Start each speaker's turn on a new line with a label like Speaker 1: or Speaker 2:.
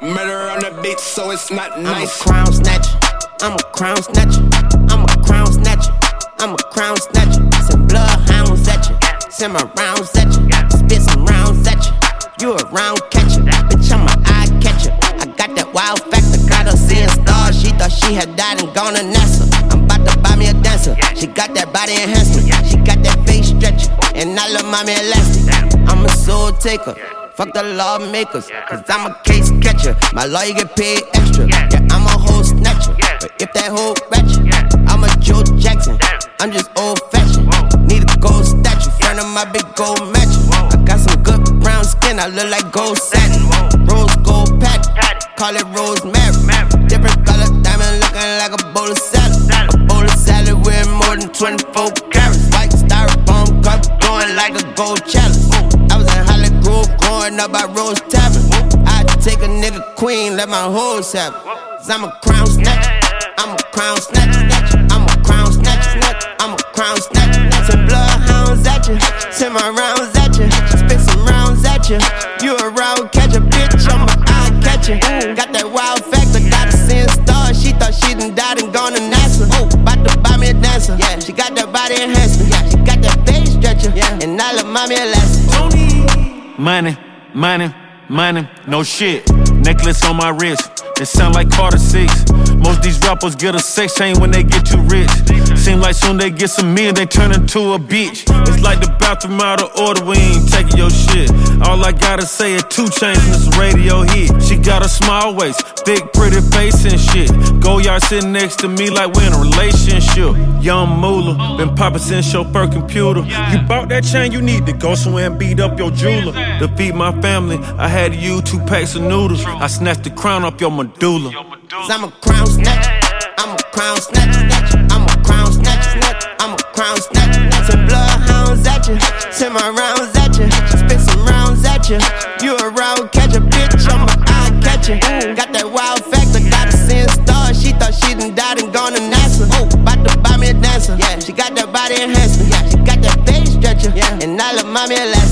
Speaker 1: Murder on the beat, so it's not nice.
Speaker 2: I'm a crown snatcher. I'm a crown snatcher. I'm a crown snatcher. I'm a crown snatcher. Send bloodhounds at you. Send my rounds at you. Spit some rounds at you. You a round catcher. Bitch, I'm an eye catcher. I got that wild factor. Got her seeing stars. She thought she had died and gone to NASA. I'm about to buy me a dancer. She got that body enhancement. She got that face stretcher. And I love mommy elastic. I'm a soul taker. Fuck the lawmakers, cause I'm a case catcher. My lawyer get paid extra. Yeah, I'm a whole snatcher. But if that whole ratchet, I'm a Joe Jackson. I'm just old fashioned. Need a gold statue, front of my big gold mattress. I got some good brown skin, I look like gold satin. Rose gold patch, call it rosemary. Different color diamond looking like a bowl of salad. A bowl of salad with more than 24 carats. White styrofoam cup, going like a gold chalice. I was in Hollywood growing up by Rose Tavern. I'd take a nigga queen, let my hoes have it. Cause I'm a crown snatcher. I'm a crown snatcher. I'm a crown snatcher. I'm a crown snatcher. Send bloodhounds at you. Send my rounds at you. Spit some rounds at you. You a round catcher, bitch. I'm an eye catcher. Got that wild factor. Got her seeing stars. She thought she done died and gone to NASA. About to buy me a dancer. Yeah, she got that body enhancement. Yeah, she got that face stretcher. Yeah, and I love mommy elastic.
Speaker 3: Money, money, money, no shit. Necklace on my wrist, it sound like Carter 6. Most these rappers get a sex chain when they get too rich. Seem like soon they get some meal, they turn into a bitch. It's like the bathroom out of order, we ain't taking your shit. All I gotta say is 2 Chainz and this radio hit. She got a small waist, thick pretty face and shit. Goyard sitting next to me like we're in a relationship. Young Moolah, been poppin' since your first computer. You bought that chain, you need to go somewhere and beat up your jeweler. To feed my family, I had to use 2 packs of noodles. I snatched the crown up your medulla.
Speaker 2: Cause I'm a crown snatcher. I'm a crown snatcher. I'm a crown snatcher. I'm a crown snatcher. Send bloodhounds at you. Send my rounds at you. Spit some rounds at you. You a round catcher, bitch. I'm an eye catcher. Got that wild factor. Got her seeing stars. She thought she done died and gone to NASA. About to buy me a dancer. Yeah, she got that body enhancement. Yeah, she got that face stretcher. Yeah, and I love mommy elastic.